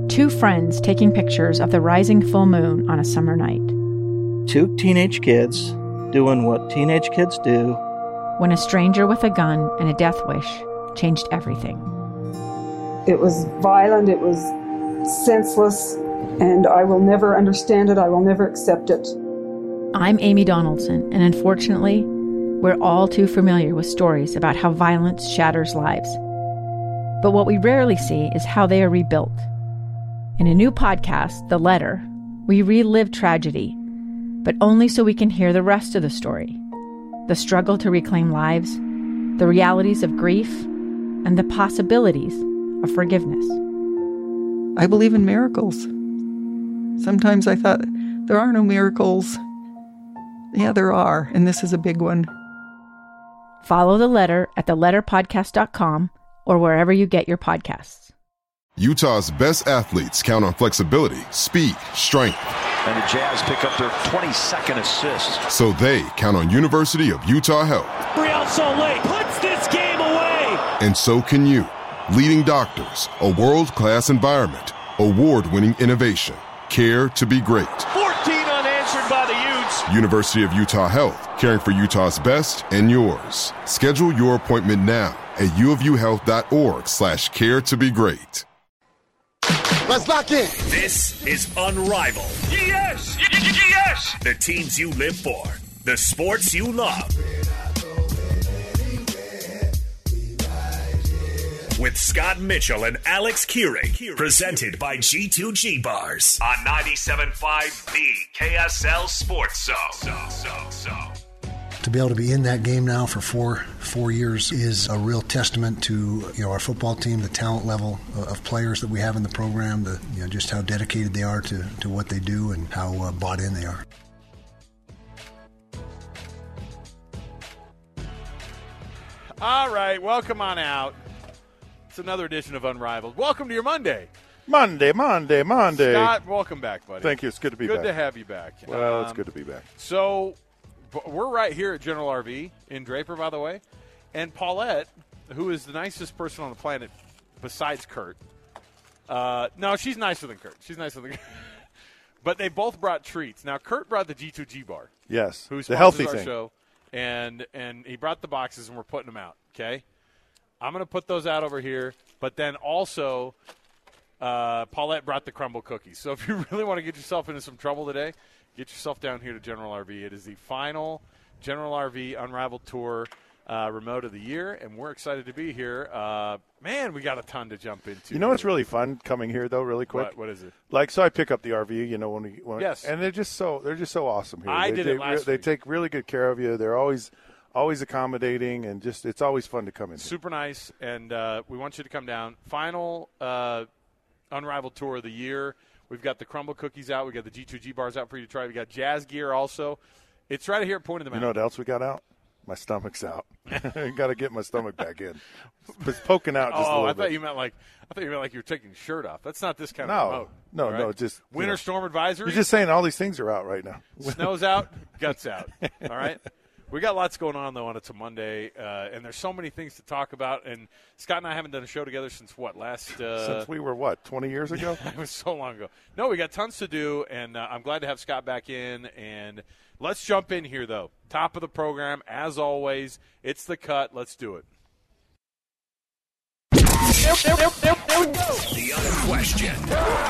Two friends taking pictures of the rising full moon on a summer night. Two teenage kids doing what teenage kids do. When a stranger with a gun and a death wish changed everything. It was violent, it was senseless, and I will never understand it, I will never accept it. I'm Amy Donaldson, and unfortunately, we're all too familiar with stories about how violence shatters lives. But what we rarely see is how they are rebuilt. In a new podcast, The Letter, we relive tragedy, but only so we can hear the rest of the story. The struggle to reclaim lives, the realities of grief, and the possibilities of forgiveness. I believe in miracles. Sometimes I thought, there are no miracles. Yeah, there are, and this is a big one. Follow The Letter at theletterpodcast.com or wherever you get your podcasts. Utah's best athletes count on flexibility, speed, strength. And the Jazz pick up their 22nd assist. So they count on University of Utah Health. Real Soleil puts this game away. And so can you. Leading doctors, a world-class environment, award-winning innovation, care to be great. 14 unanswered by the Utes. University of Utah Health, caring for Utah's best and yours. Schedule your appointment now at uofuhealth.org/care to be great. Let's lock in. This is Unrivaled. Yes! Yes! The teams you live for, the sports you love. With Scott Mitchell and Alex Keurig, presented by G2G Bars on 97.5 The KSL Sports Zone. To be able to be in that game now for four years is a real testament to our football team, the talent level of players that we have in the program, just how dedicated they are to what they do and how bought in they are. All right, welcome on out. It's another edition of Unrivaled. Welcome to your Monday. Monday. Scott, welcome back, buddy. Thank you. It's good to be back. Good to have you back. Well, it's good to be back. So we're right here at General RV in Draper, by the way. And Paulette, who is the nicest person on the planet besides Kurt. No, she's nicer than Kurt. But they both brought treats. Now, Kurt brought the G2G bar. Yes, who the healthy our thing. Show, and he brought the boxes, and we're putting them out, okay? I'm going to put those out over here, but then also Paulette brought the crumble cookies. So if you really want to get yourself into some trouble today, get yourself down here to General RV. It is the final General RV Unrivaled Tour remote of the year, and we're excited to be here. Man, we got a ton to jump into. You know what's really fun coming here, though, really quick? What is it? So I pick up the RV, yes. And they're just so awesome here. I did it last They week. take really good care of you. They're always accommodating, and just it's always fun to come in. Super nice, and we want you to come down. Final Unrivaled Tour of the year. We've got the crumble cookies out. We've got the G2G bars out for you to try. We've got jazz gear also. It's right here at Point of the Mountain. You know what else we got out? My stomach's out. Got to get my stomach back in. It's poking out just a little bit. I thought you meant like you were taking your shirt off. That's not this kind of remote. No, just winter storm advisory. You're just saying all these things are out right now. Snow's out, guts out. All right. We got lots going on, though, and it's a Monday, and there's so many things to talk about. And Scott and I haven't done a show together since since we were, 20 years ago? It was so long ago. No, we got tons to do, and I'm glad to have Scott back in. And let's jump in here, though. Top of the program, as always, it's The Cut. Let's do it. The unquestioned,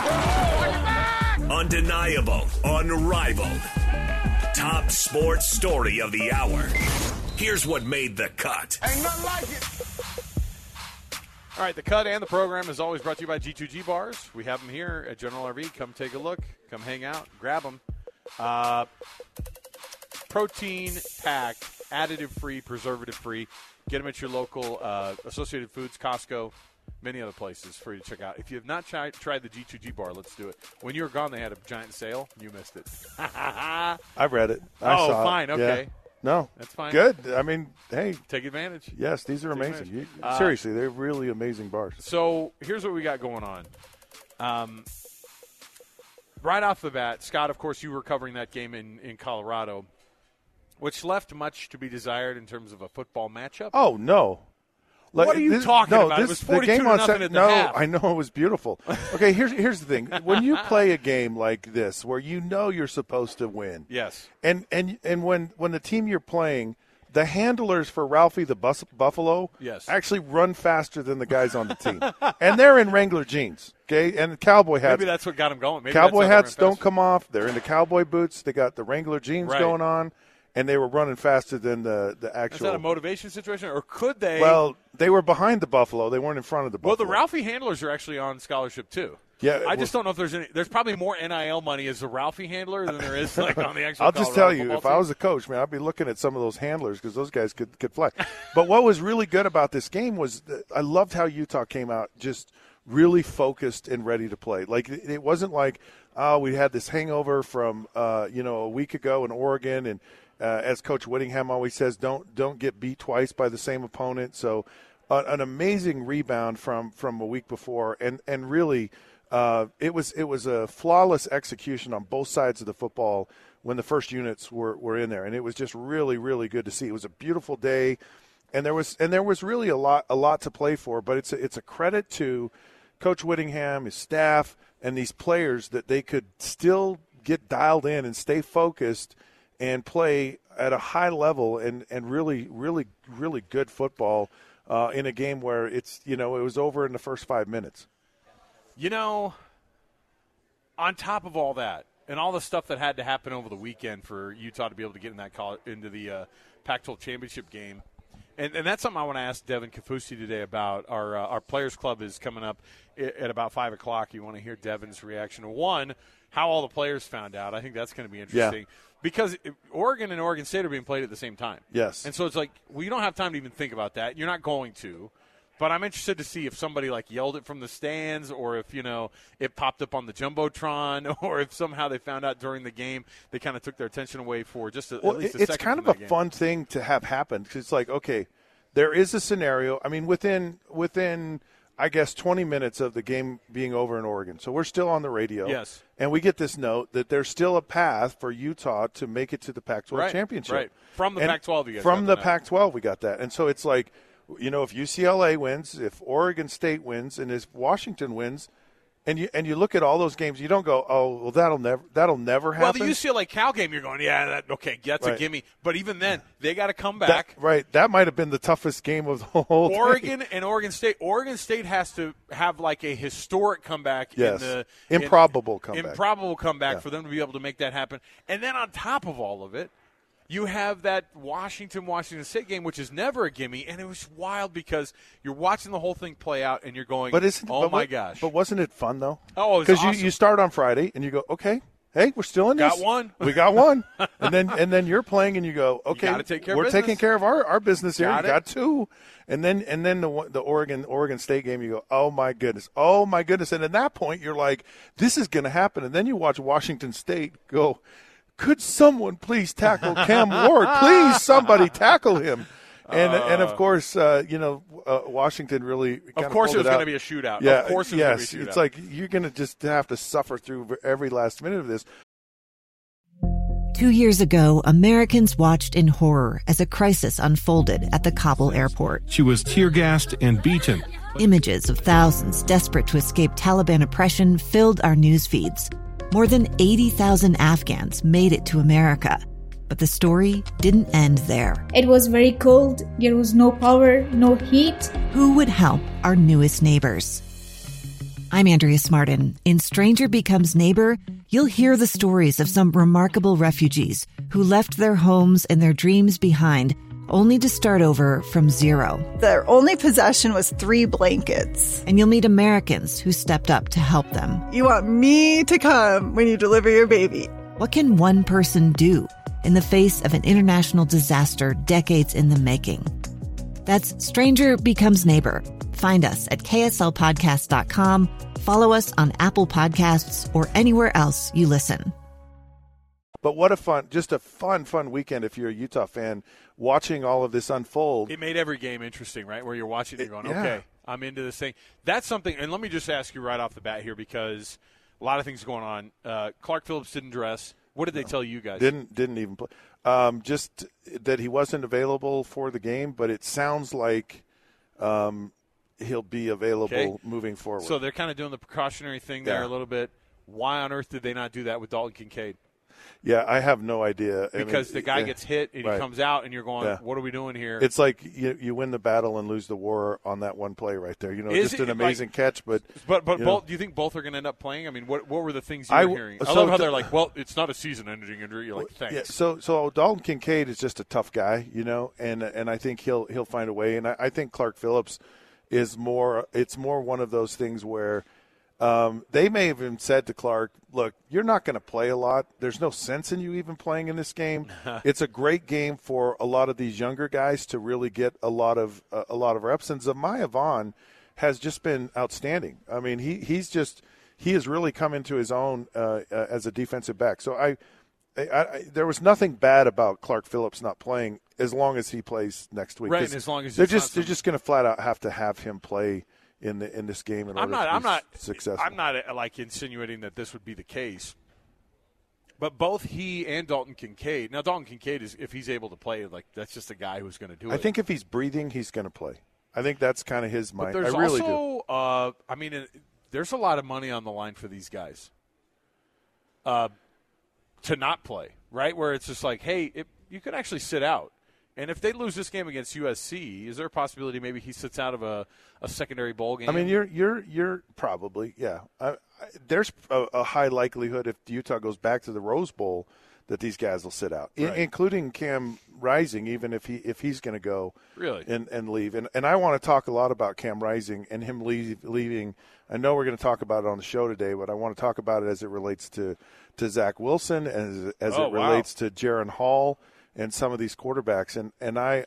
undeniable, unrivaled, top sports story of the hour. Here's what made The Cut. Ain't nothing like it. All right, The Cut and the program is always brought to you by G2G Bars. We have them here at General RV. Come take a look. Come hang out. Grab them. Protein-packed, additive-free, preservative-free. Get them at your local Associated Foods, Costco, many other places for you to check out. If you have not tried the G2G bar, let's do it. When you were gone, they had a giant sale. You missed it. I read it. I saw fine. it. Okay. Yeah. No. That's fine. Good. I mean, hey. Take advantage. Yes, these are amazing. Seriously, they're really amazing bars. So here's what we got going on. Right off the bat, Scott, of course, you were covering that game in Colorado, which left much to be desired in terms of a football matchup. Oh, no. What are you talking about? It was 42-0 at the half. I know it was beautiful. Okay, here's the thing. When you play a game like this, where you know you're supposed to win, yes, and when the team you're playing, the handlers for Ralphie the Buffalo, yes, actually run faster than the guys on the team, and they're in Wrangler jeans. Okay, and the cowboy hats. Maybe that's what got them going. Maybe cowboy hats don't come off. They're in the cowboy boots. They got the Wrangler jeans going on. And they were running faster than the actual. Is that a motivation situation, or could they? Well, they were behind the Buffalo. They weren't in front of the Buffalo. Well, the Ralphie handlers are actually on scholarship too. Yeah, I just don't know if there's any. There's probably more NIL money as a Ralphie handler than there is like on the actual. I'll just tell you, if I was a coach, man, I'd be looking at some of those handlers because those guys could fly. But what was really good about this game was I loved how Utah came out just really focused and ready to play. Like it wasn't like we had this hangover from a week ago in Oregon and. As Coach Whittingham always says, don't get beat twice by the same opponent. So an amazing rebound from a week before, and really it was a flawless execution on both sides of the football when the first units were in there, and it was just really, really good to see. It was a beautiful day, and there was really a lot to play for. But it's a credit to Coach Whittingham, his staff, and these players that they could still get dialed in and stay focused and play at a high level and really, really, really good football in a game where it was over in the first 5 minutes. On top of all that and all the stuff that had to happen over the weekend for Utah to be able to get into the Pac-12 championship game, and that's something I want to ask Devin Kafusi today about. Our Players Club is coming up at about 5 o'clock. You want to hear Devin's reaction to one, how all the players found out. I think that's going to be interesting. Yeah. Because Oregon and Oregon State are being played at the same time. Yes. And so it's like, you don't have time to even think about that. You're not going to. But I'm interested to see if somebody yelled it from the stands, or if, it popped up on the Jumbotron, or if somehow they found out during the game they kind of took their attention away for just at least a second. It's kind of a fun thing to have happen, because it's like, okay, there is a scenario. I mean, within I guess 20 minutes of the game being over in Oregon. So we're still on the radio. Yes. And we get this note that there's still a path for Utah to make it to the Pac-12 championship. Right. From the Pac-12 you guys From the Pac-12 we got that. And so it's like, if UCLA wins, if Oregon State wins, and if Washington wins, and you look at all those games, you don't go, oh, well, that'll never happen. Well, the UCLA Cal game, you're going, that's right. A gimme. But even then, they got to come back. That might have been the toughest game of the whole Oregon thing. And Oregon State. Oregon State has to have a historic comeback. Yes. Improbable comeback for them to be able to make that happen. And then on top of all of it, you have that Washington State game, which is never a gimme, and it was wild because you're watching the whole thing play out, and you're going, my gosh. But wasn't it fun, though? Oh, it was awesome. Because you start on Friday, and you go, okay, hey, we're still in this. Got one. We got one. and then you're playing, and you go, okay, we're taking care of our business here. You got two. And then the Oregon State game, you go, oh, my goodness. And at that point, you're like, this is going to happen. And then you watch Washington State go, could someone please tackle Cam Ward? Please, somebody tackle him. And of course, Washington really kind of Of course, it was going to be a shootout. Yeah, of course, it was going to be a shootout. It's like you're going to just have to suffer through every last minute of this. 2 years ago, Americans watched in horror as a crisis unfolded at the Kabul airport. She was tear-gassed and beaten. Images of thousands desperate to escape Taliban oppression filled our news feeds. More than 80,000 Afghans made it to America. But the story didn't end there. It was very cold. There was no power, no heat. Who would help our newest neighbors? I'm Andrea Smartin. In Stranger Becomes Neighbor, you'll hear the stories of some remarkable refugees who left their homes and their dreams behind, only to start over from zero. Their only possession was 3 blankets. And you'll meet Americans who stepped up to help them. You want me to come when you deliver your baby. What can one person do in the face of an international disaster decades in the making? That's Stranger Becomes Neighbor. Find us at kslpodcast.com. Follow us on Apple Podcasts or anywhere else you listen. But what a fun weekend if you're a Utah fan watching all of this unfold. It made every game interesting, right? Where you're watching and you're going, okay, I'm into this thing. That's something, and let me just ask you right off the bat here, because a lot of things going on. Clark Phillips didn't dress. What did they tell you guys? Didn't even play. Just that he wasn't available for the game, but it sounds like he'll be available moving forward. So they're kind of doing the precautionary thing there a little bit. Why on earth did they not do that with Dalton Kincaid? Yeah, I have no idea. Because the guy gets hit and he comes out, and you're going, what are we doing here? It's like you win the battle and lose the war on that one play right there. Just an amazing catch. But both, do you think both are going to end up playing? I mean, what were the things you were hearing? I love how they're like, well, it's not a season-ending injury. You're like, thanks. Yeah, so Dalton Kincaid is just a tough guy, and I think he'll find a way. And I think Clark Phillips is more. It's more one of those things where. They may have even said to Clark, look, you're not going to play a lot. There's no sense in you even playing in this game. It's a great game for a lot of these younger guys to really get a lot of reps. And Zamiah Vaughn has just been outstanding. I mean, he has really come into his own as a defensive back. So there was nothing bad about Clark Phillips not playing as long as he plays next week. Right, and as long as they're just going to flat out have to have him play in this game in order to be successful. I'm not like insinuating that this would be the case, but both he and Dalton Kincaid. Now, Dalton Kincaid is, if he's able to play, like that's just a guy who's going to do it. I think if he's breathing, he's going to play. I think that's kind of his mind. But there's I really also, do. There's a lot of money on the line for these guys to not play, right? Where it's just like, hey, you could actually sit out. And if they lose this game against USC, is there a possibility maybe he sits out of a secondary bowl game? I mean, you're probably, yeah. There's a high likelihood if Utah goes back to the Rose Bowl that these guys will sit out, including Cam Rising, even if he's going to go and leave. And I want to talk a lot about Cam Rising and him leaving. I know we're going to talk about it on the show today, but I want to talk about it as it relates to Zach Wilson, as it relates to Jaron Hall. And some of these quarterbacks, and I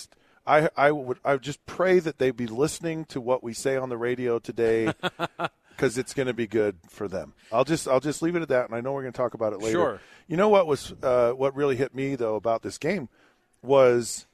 would just pray that they be listening to what we say on the radio today, because it's going to be good for them. I'll just leave it at that, and I know we're going to talk about it later. Sure. You know what really hit me though about this game was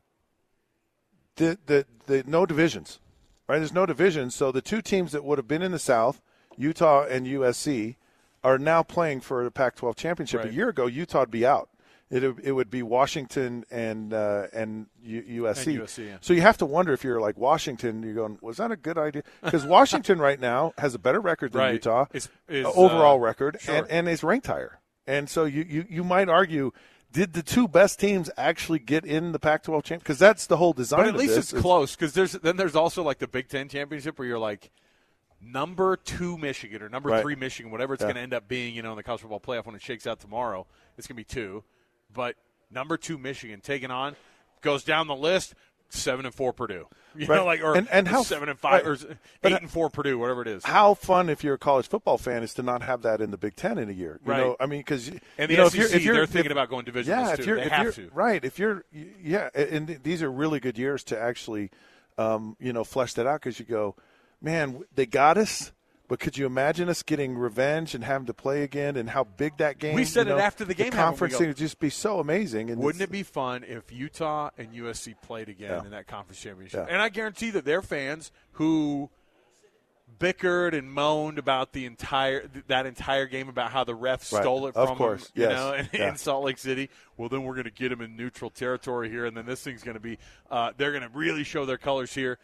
the no divisions, right? There's no divisions, so the two teams that would have been in the South, Utah and USC, are now playing for the Pac-12 championship. Right. A year ago, Utah would be out. It would be Washington and USC. And USC, yeah. So you have to wonder if you're like Washington, you're going, was that a good idea? Because Washington right now has a better record than Utah, overall record, sure. and is ranked higher. And so you might argue, did the two best teams actually get in the Pac-12 championship? Because that's the whole design of this. But at least it's close, because there's also like the Big Ten championship where you're like, number 2 Michigan or number 3 Michigan, whatever it's going to end up being, in the college football playoff when it shakes out tomorrow, it's going to be 2. But number 2 Michigan taking on, goes down the list, 7-4 Purdue. And how 7-5 or 8-4 Purdue, whatever it is. How fun if you're a college football fan is to not have that in the Big Ten in a year. You know, I mean, because and the SEC, they're thinking about going divisional too. They have to. Right. And these are really good years to actually, flesh that out, because you go, man, they got us. But could you imagine us getting revenge and having to play again, and how big that game? We said it after the game. The conference thing would just be so amazing. And wouldn't it be fun if Utah and USC played again in that conference championship? Yeah. And I guarantee that their fans who bickered and moaned about that entire game, about how the ref stole it from them, in Salt Lake City. Well, then we're going to get them in neutral territory here, and then this thing's going to be they're going to really show their colors here.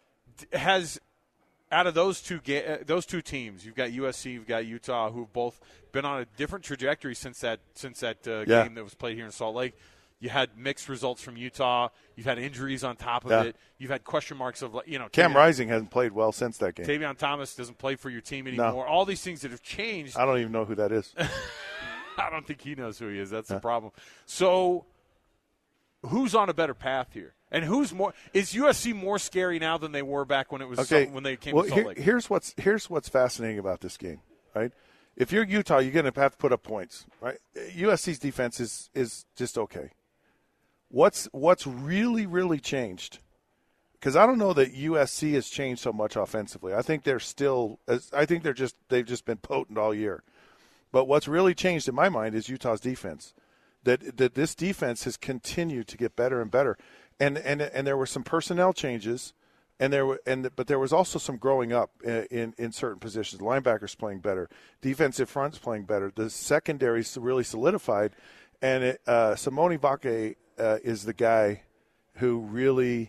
Out of those two teams, you've got USC, you've got Utah, who've both been on a different trajectory since that game that was played here in Salt Lake. You had mixed results from Utah. You've had injuries on top of it. You've had question marks of Cam Rising hasn't played well since that game. Tavion Thomas doesn't play for your team anymore. No. All these things that have changed. I don't even know who that is. I don't think he knows who he is. That's the problem. So, who's on a better path here? And is USC more scary now than they were back when it was when they came to Salt Lake? Here's what's fascinating about this game, right? If you're Utah, you're going to have to put up points, right? USC's defense is just okay. What's really, really changed? Because I don't know that USC has changed so much offensively. I think they've just been potent all year. But what's really changed in my mind is Utah's defense. That this defense has continued to get better and better. And there were some personnel changes, but there was also some growing up in certain positions. Linebackers playing better, defensive fronts playing better. The secondary really solidified, and Simone Vake is the guy who really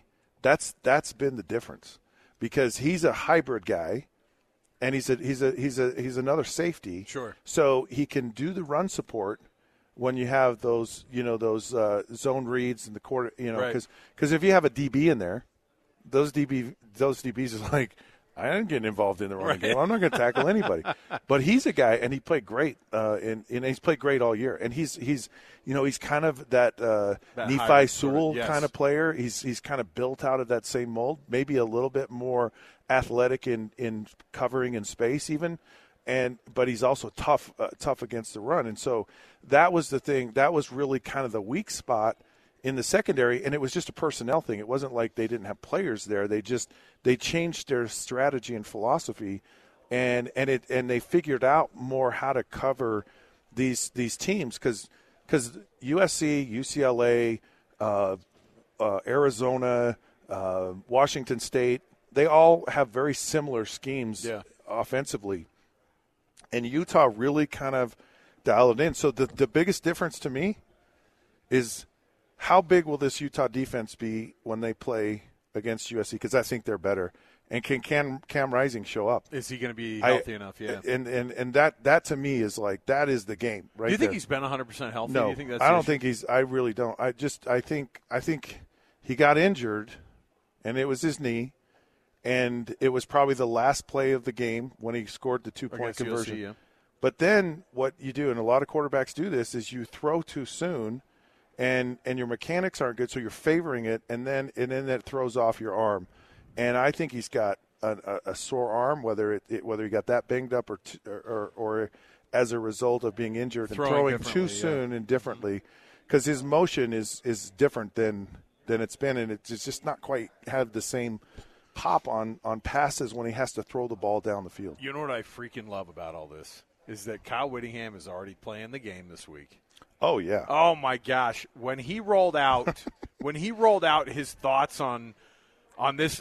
That's been the difference, because he's a hybrid guy, and he's another safety. Sure. So he can do the run support when you have those zone reads in the quarter, because if you have a DB in there, those DBs is like, I ain't getting involved in the running game. I'm not going to tackle anybody. But he's a guy, and he played great, and he's played great all year. And he's kind of that Nephi Sewell kind of player. He's kind of built out of that same mold, maybe a little bit more athletic in covering in space even, but he's also tough against the run. And so that was the thing. That was really kind of the weak spot in the secondary, and it was just a personnel thing. It wasn't like they didn't have players there. They changed their strategy and philosophy, and they figured out more how to cover these teams, because USC, UCLA, Arizona, Washington State, they all have very similar schemes offensively, and Utah really kind of dialed it in. So the biggest difference to me is, how big will this Utah defense be when they play against USC? Because I think they're better. And can Cam Rising show up? Is he going to be healthy enough? Yeah. And that to me is like, that is the game, right? Do you think there. he's been 100% healthy? No, Do you think that's I don't think he's. I really don't. I think he got injured, and it was his knee, and it was probably the last play of the game when he scored the 2-point conversion. USC, yeah. But then what you do, and a lot of quarterbacks do this, is you throw too soon. And your mechanics aren't good, so you're favoring it, and then that throws off your arm. And I think he's got a sore arm, whether he got that banged up or as a result of being injured and throwing too soon and differently, because his motion is different than it's been, and it's just not quite had the same pop on passes when he has to throw the ball down the field. You know what I freaking love about all this is that Kyle Whittingham is already playing the game this week. Oh yeah! Oh my gosh! When he rolled out his thoughts on this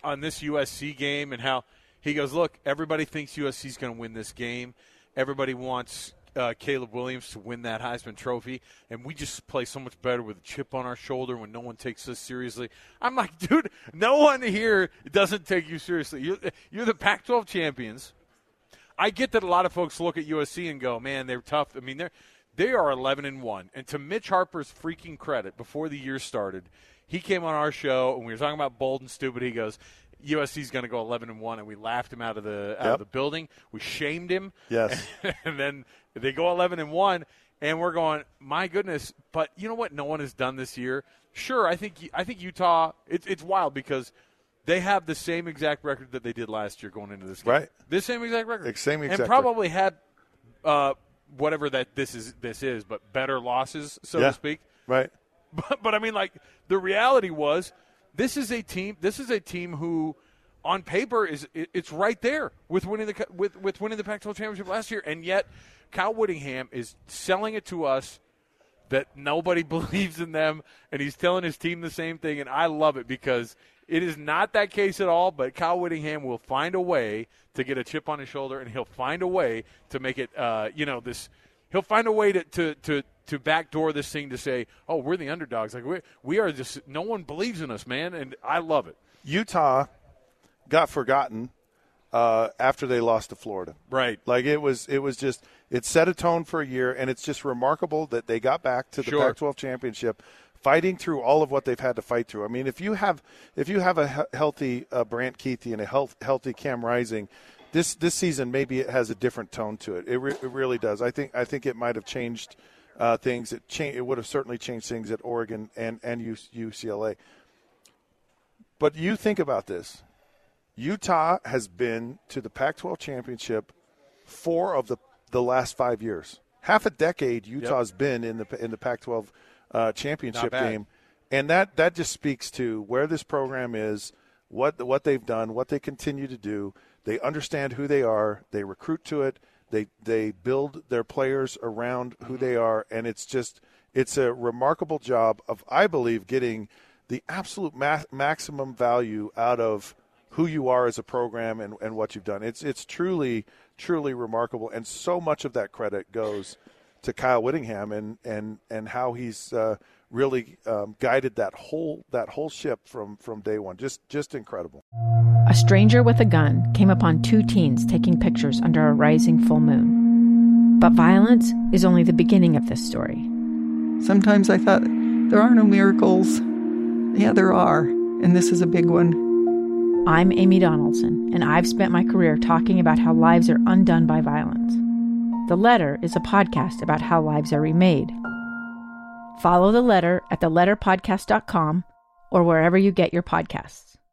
USC game, and how he goes, look, everybody thinks USC's going to win this game. Everybody wants Caleb Williams to win that Heisman Trophy, and we just play so much better with a chip on our shoulder when no one takes us seriously. I'm like, dude, no one here doesn't take you seriously. You're the Pac-12 champions. I get that a lot of folks look at USC and go, man, they're tough. I mean, they are 11-1. And to Mitch Harper's freaking credit, before the year started, he came on our show, and we were talking about bold and stupid. He goes, USC's going to go 11-1, and we laughed him out of the building. We shamed him. Yes. And then they go 11-1, and we're going, my goodness. But you know what no one has done this year? Sure, I think Utah, it's wild because they have the same exact record that they did last year going into this game. Right. This same exact record. Same exact and probably had whatever that this is, but better losses, so to speak. Right. But I mean, like, the reality was, this is a team who, on paper, it's right there with winning the Pac-12 championship last year, and yet Kyle Whittingham is selling it to us that nobody believes in them, and he's telling his team the same thing, and I love it because it is not that case at all. But Kyle Whittingham will find a way to get a chip on his shoulder, and he'll find a way to make it, he'll find a way to backdoor this thing to say, oh, we're the underdogs. Like we are just, no one believes in us, man, and I love it. Utah got forgotten after they lost to Florida. Right. Like it was just, it set a tone for a year, and it's just remarkable that they got back to the Pac-12 championship, fighting through all of what they've had to fight through. I mean, if you have a healthy Brant Keithy and a healthy Cam Rising, this season maybe it has a different tone to it. It really does. I think it might have changed things. It would have certainly changed things at Oregon and UCLA. But you think about this. Utah has been to the Pac-12 championship 4 of the last 5 years. Half a decade Utah's been in the Pac-12 championship game. And that just speaks to where this program is, what they've done, what they continue to do. They understand who they are. They recruit to it. They build their players around who they are, and it's a remarkable job of, I believe, getting the absolute maximum value out of who you are as a program and what you've done. It's truly, truly remarkable, and so much of that credit goes Kyle Whittingham and how he's really guided that whole ship from day one. Just incredible. A stranger with a gun came upon two teens taking pictures under a rising full moon. But violence is only the beginning of this story. Sometimes I thought, there are no miracles. Yeah, there are, and this is a big one. I'm Amy Donaldson, and I've spent my career talking about how lives are undone by violence. The Letter is a podcast about how lives are remade. Follow The Letter at theletterpodcast.com or wherever you get your podcasts.